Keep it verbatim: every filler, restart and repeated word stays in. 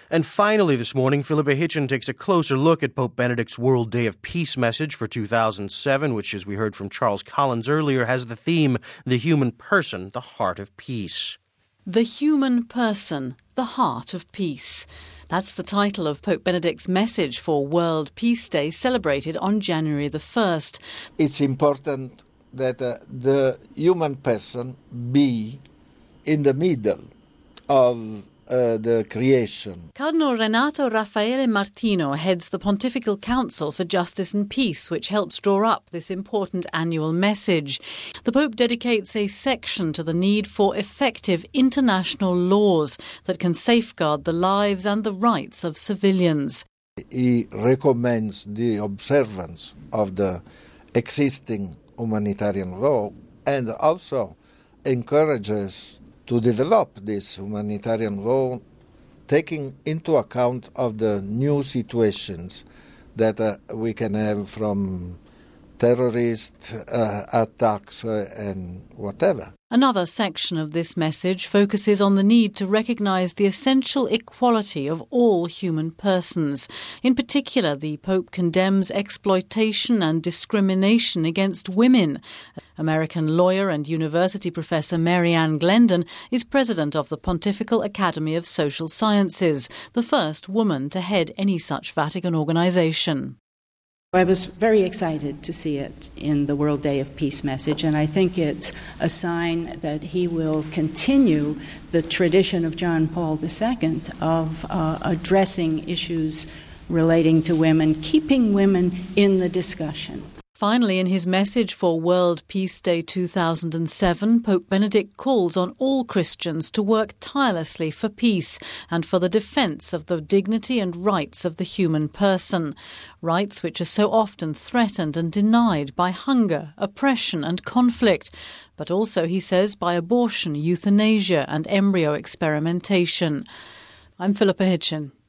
And finally this morning, Philippa Hitchen takes a closer look at Pope Benedict's World Day of Peace message for two thousand seven, which, as we heard from Charles Collins earlier, has the theme, the human person, the heart of peace. The human person, the heart of peace. That's the title of Pope Benedict's message for World Peace Day, celebrated on January the first. It's important that uh, the human person be in the middle of Uh, the creation. Cardinal Renato Raffaele Martino heads the Pontifical Council for Justice and Peace, which helps draw up this important annual message. The Pope dedicates a section to the need for effective international laws that can safeguard the lives and the rights of civilians. He recommends the observance of the existing humanitarian law and also encourages to develop this humanitarian law, taking into account of the new situations that uh, we can have from terrorist uh, attacks uh, and whatever. Another section of this message focuses on the need to recognise the essential equality of all human persons. In particular, the Pope condemns exploitation and discrimination against women. American lawyer and university professor Mary Ann Glendon is president of the Pontifical Academy of Social Sciences, the first woman to head any such Vatican organisation. I was very excited to see it in the World Day of Peace message, and I think it's a sign that he will continue the tradition of John Paul the Second of uh, addressing issues relating to women, keeping women in the discussion. Finally, in his message for World Peace Day two thousand seven, Pope Benedict calls on all Christians to work tirelessly for peace and for the defence of the dignity and rights of the human person, rights which are so often threatened and denied by hunger, oppression and conflict, but also, he says, by abortion, euthanasia and embryo experimentation. I'm Philippa Hitchen.